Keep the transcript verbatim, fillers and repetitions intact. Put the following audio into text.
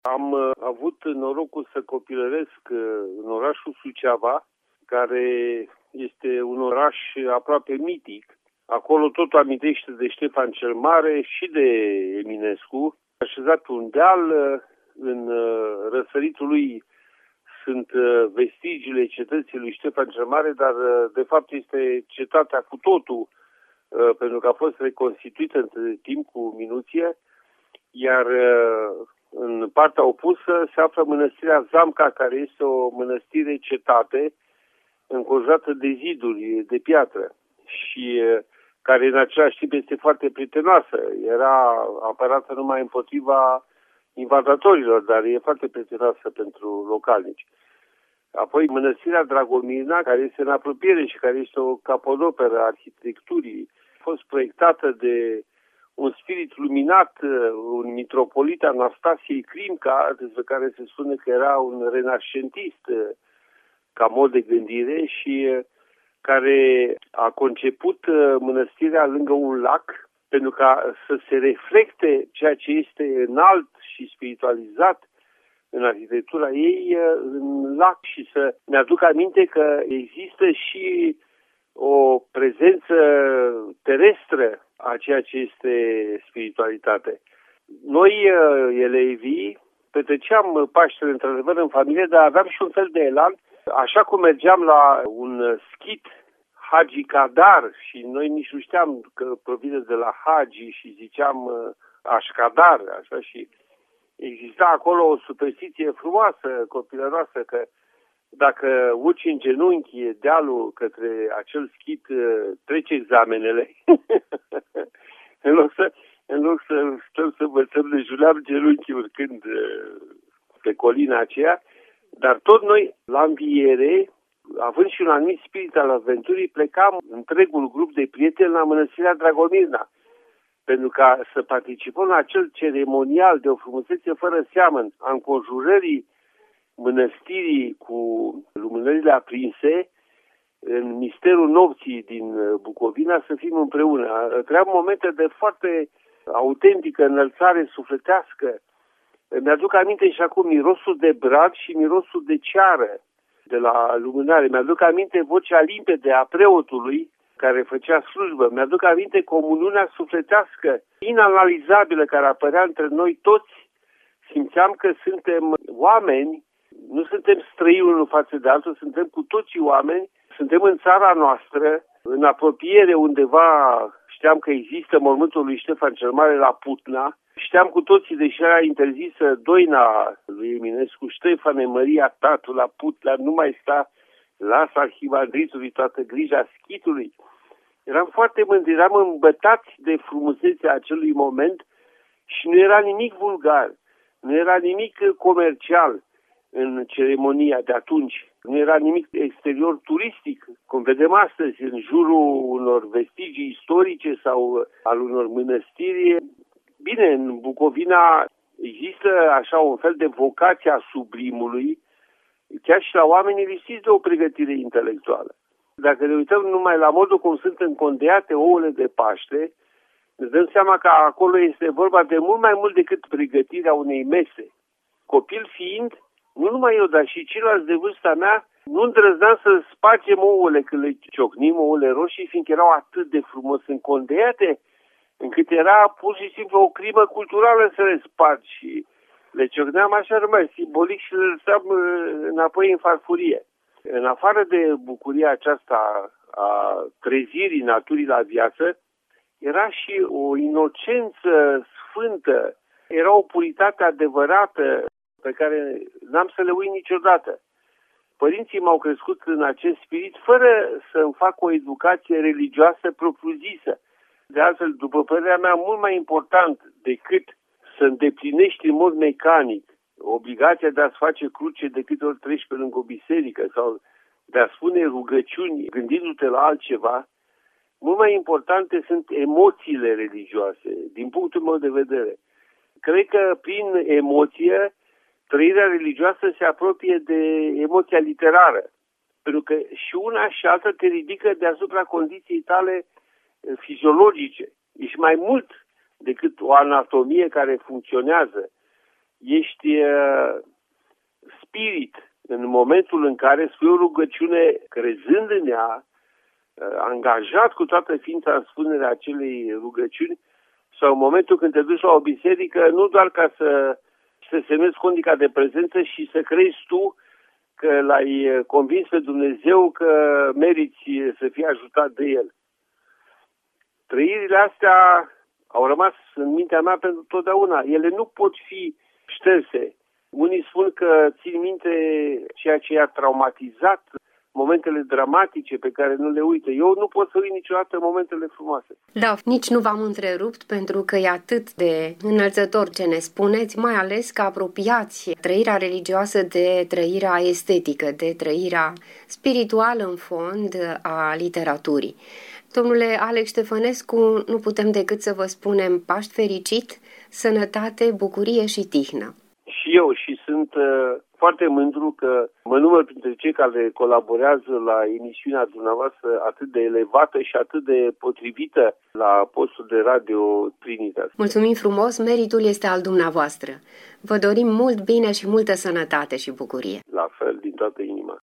Am uh, avut norocul să copilăresc uh, în orașul Suceava, care este un oraș aproape mitic. Acolo totul amintește de Ștefan cel Mare și de Eminescu. Așezat un deal, uh, în uh, răsăritul lui sunt uh, vestigiile cetății lui Ștefan cel Mare, dar uh, de fapt este cetatea cu totul, uh, pentru că a fost reconstituită între timp cu minuție, iar uh, în partea opusă se află mănăstirea Zamca, care este o mănăstire cetate înconjurată de ziduri de piatră și uh, care în același timp este foarte prietenoasă. Era apărată numai împotriva invadatorilor, dar e foarte prietenoasă pentru localnici. Apoi mănăstirea Dragomirna, care este în apropiere și care este o capodoperă a arhitecturii, a fost proiectată de un spirit luminat, un mitropolit Anastasiei Crimca, despre care se spune că era un renascentist ca mod de gândire și care a conceput mănăstirea lângă un lac pentru ca să se reflecte ceea ce este înalt și spiritualizat în arhitectura ei în lac și să ne aduc aminte că există și o prezență terestră a ceea ce este spiritualitate. Noi, elevii, petreceam Paștele într-adevăr în familie, dar aveam și un fel de elan. Așa cum mergeam la un schit Hagi Kadar și noi nici nu știam că provine de la Hagi și ziceam Așcadar, așa, și exista acolo o superstiție frumoasă, copilăroasă, că dacă urci în genunchi dealul către acel schit, treci examenele. în loc să, în loc să stăm să învățăm, ne juleam genunchii urcând pe colina aceea, dar tot noi, la înviere, având și un anumit spirit al aventurii, plecam întregul grup de prieteni la mănăstirea Dragomirna, pentru ca să participăm la acel ceremonial de o frumusețe fără seamăn a înconjurării mănăstirii cu lumânările aprinse, în misterul nopții din Bucovina, să fim împreună. Trăiam momente de foarte autentică înălțare sufletească. Mi-aduc aminte și acum mirosul de brad și mirosul de ceară de la lumânare. Mi-aduc aminte vocea limpede a preotului care făcea slujbă. Mi-aduc aminte comuniunea sufletească inanalizabilă care apărea între noi toți. Simțeam că suntem oameni, nu suntem străini unul față de altul, suntem cu toții oameni, suntem în țara noastră, în apropiere undeva, știam că există mormântul lui Ștefan cel Mare la Putna, știam cu toții, deși era interzisă doina lui Eminescu, Ștefane Maria Tatu la Putna, nu mai sta, lasă arhimandritului toată grija schitului. Eram foarte mândri, eram îmbătați de frumusețea acelui moment și nu era nimic vulgar, nu era nimic comercial în ceremonia de atunci. Nu era nimic exterior turistic, cum vedem astăzi, în jurul unor vestigii istorice sau al unor mănăstiri. Bine, în Bucovina există așa un fel de vocație a sublimului, chiar și la oamenii lipsiți de o pregătire intelectuală. Dacă ne uităm numai la modul cum sunt încondeate ouăle de Paște, ne dăm seama că acolo este vorba de mult mai mult decât pregătirea unei mese. Copil fiind, nu numai eu, dar și ceilalți de vârsta mea, nu îndrăzneam să spargem ouăle când le ciocnim, ouăle roșii, fiindcă erau atât de frumos încondeate, încât era pur și simplu o crimă culturală să le spargi și le ciocneam așa rămâi, simbolic, și le lăsam înapoi în farfurie. În afară de bucuria aceasta a trezirii naturii la viață, era și o inocență sfântă, era o puritate adevărată pe care n-am să le uit niciodată. Părinții m-au crescut în acest spirit fără să îmi fac o educație religioasă propriu-zisă. De altfel, după părerea mea, mult mai important decât să îndeplinești în mod mecanic obligația de a-ți face cruce de câte ori treci pe lângă o biserică sau de a spune rugăciuni gândindu-te la altceva, mult mai importante sunt emoțiile religioase, din punctul meu de vedere. Cred că prin emoție, trăirea religioasă se apropie de emoția literară, pentru că și una și alta te ridică deasupra condiției tale fiziologice. Ești mai mult decât o anatomie care funcționează. ești uh, spirit în momentul în spui o rugăciune crezând în ea, uh, angajat cu toată ființa în spunerea acelei rugăciuni, sau în momentul când te duci la o biserică, nu doar ca să, să semnezi condica de prezență și să crezi tu că l-ai convins pe Dumnezeu că meriți să fii ajutat de El. Trăirile astea au rămas în mintea mea pentru totdeauna. Ele nu pot fi șterse. Unii spun că țin minte ceea ce i-a traumatizat, momentele dramatice pe care nu le uită. Eu nu pot să uit niciodată momentele frumoase. Da, nici nu v-am întrerupt pentru că e atât de înălțător ce ne spuneți, mai ales că apropiați trăirea religioasă de trăirea estetică, de trăirea spirituală în fond a literaturii. Domnule Alex Ștefănescu, nu putem decât să vă spunem Paști fericit, sănătate, bucurie și tihnă. Și eu și sunt uh, foarte mândru că mă număr printre cei care colaborează la emisiunea dumneavoastră atât de elevată și atât de potrivită la postul de radio Trinitas. Mulțumim frumos, meritul este al dumneavoastră. Vă dorim mult bine și multă sănătate și bucurie. La fel, din toată inima.